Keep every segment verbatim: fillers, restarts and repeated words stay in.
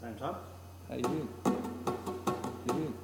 Same time. How you doing? You doing?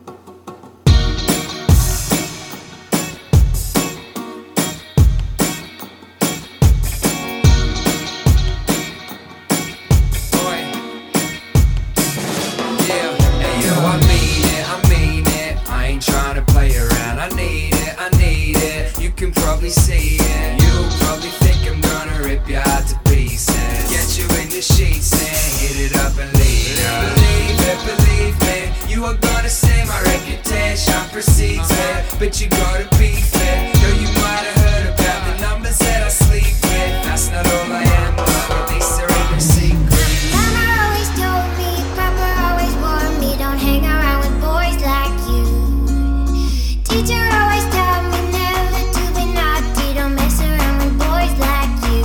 Probably see it. You'll probably think I'm gonna rip you out to pieces, get you in the sheets and hit it up and leave it. Believe it, believe me, you are gonna say my reputation precedes me, but you gotta be fair. Yo, you might have heard about the numbers that I sleep with. That's not all I am, or at least there ain't no secret. Mama always told me, Papa always warned me, don't hang around with boys like you. Teacher always told me never to be naughty, don't mess around with boys like you.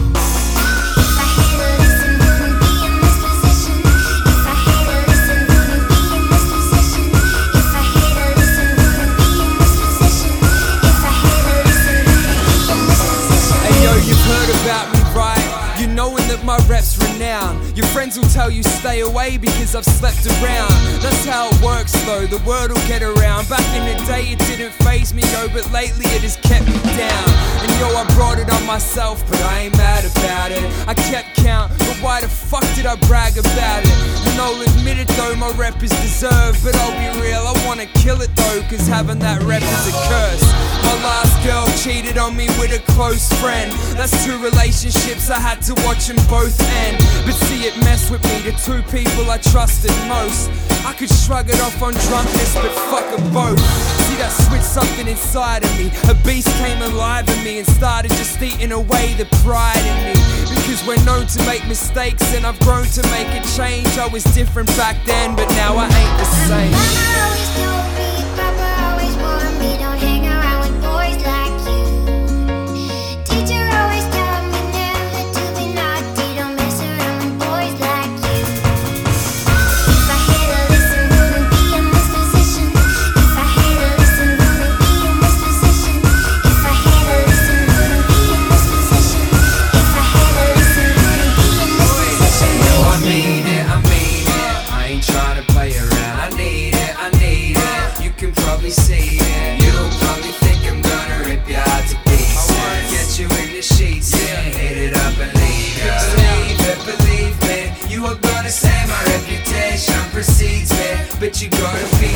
If I had to listen, wouldn't be in this position. If I had to listen, wouldn't be in this position. If I had to listen, wouldn't be in this position. If I had to listen, wouldn't be in this position. Hey yo, you've heard about me, right? You knowing that my rep's renowned. Your friends will tell you stay away because I've slept around. That's how it works though, the word will get around. Back in the day it didn't faze me yo, but lately it has kept me down. And yo, I brought it on myself, but I ain't mad about it. I kept count, but why the fuck did I brag about it? And I'll admit it though, my rep is deserved, but I'll be real, I wanna kill it though, cause having that rep is a curse. My last girl cheated on me with a close friend. That's two relationships I had to watch them both end. But see, it messed with me, the two people I trusted most. I could shrug it off on drunkenness, but fuck them both. See, that switched something inside of me. A beast came alive in me and started just eating away the pride in me. Because we're known to make mistakes and I've grown to make a change. I was different back then, but now I ain't the same. Mama always told me, Papa always warned me, don't hang around with boys like you. Teacher always told me never to be naughty, don't mess around with boys like you. If I had to listen, wouldn't be in this position. If I had to listen, wouldn't be in this position. If I had to listen, wouldn't be in this position. If I had to listen, wouldn't be in this position. Yo, I mean it, I mean it. I ain't trying to play around. I need it, I need it. You can probably see it. You'll probably think I'm gonna rip you out to pieces, get you in the sheets and hit it up and leave it. Believe it, believe me, you are gonna say my reputation precedes me, but you gotta be